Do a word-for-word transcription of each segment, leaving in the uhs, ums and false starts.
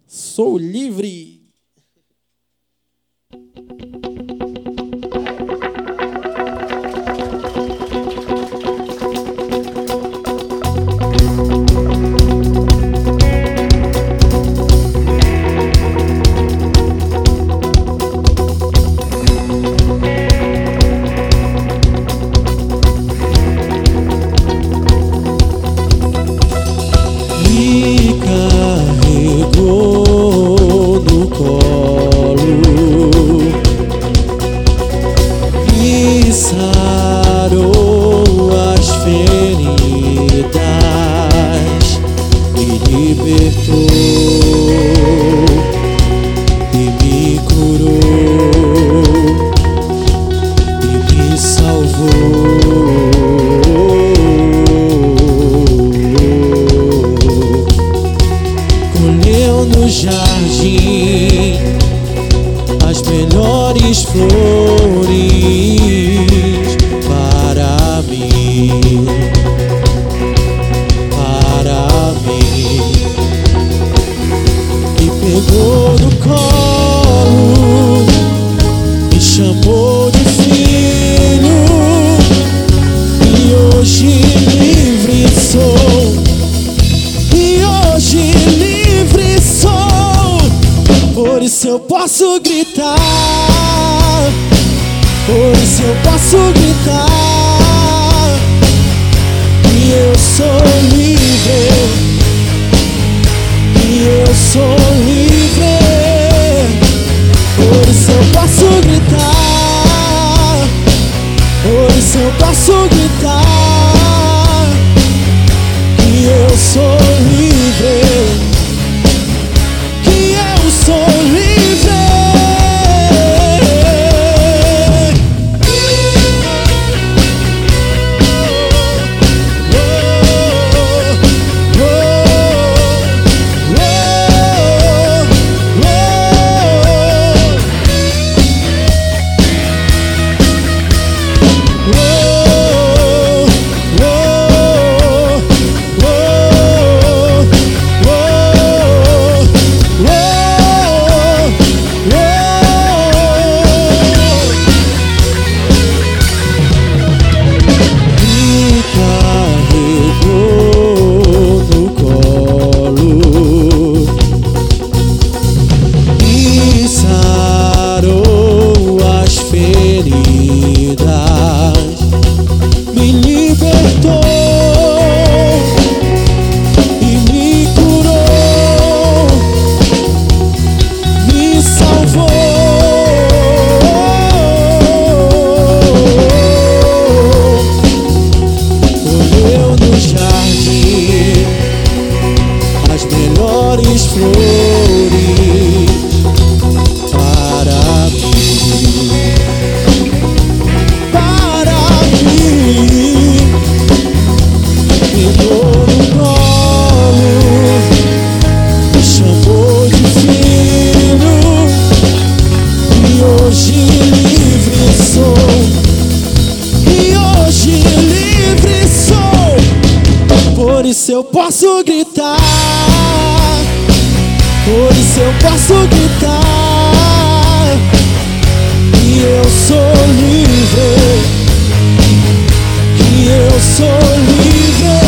Sou livre. Eu posso gritar, por isso eu posso gritar, que eu sou livre, que eu sou livre, por isso eu posso gritar, por isso eu posso gritar, que eu sou livre, que eu sou livre. Eu posso gritar, por isso eu posso gritar, que eu sou livre, que eu sou livre,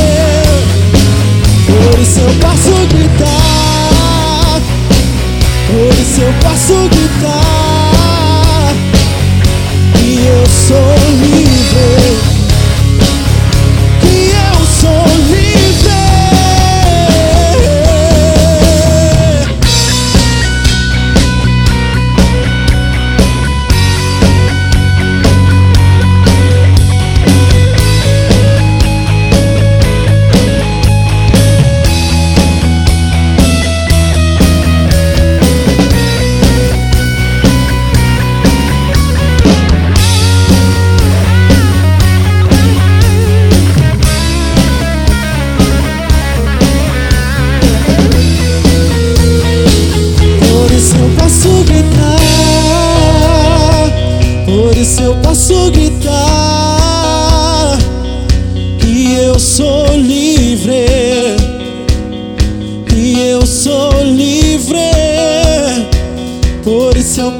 por isso eu posso gritar, por isso eu posso gritar, que eu sou livre, que eu sou livre.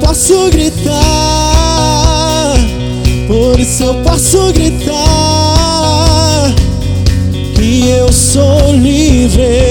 posso gritar, por isso eu posso gritar que eu sou livre.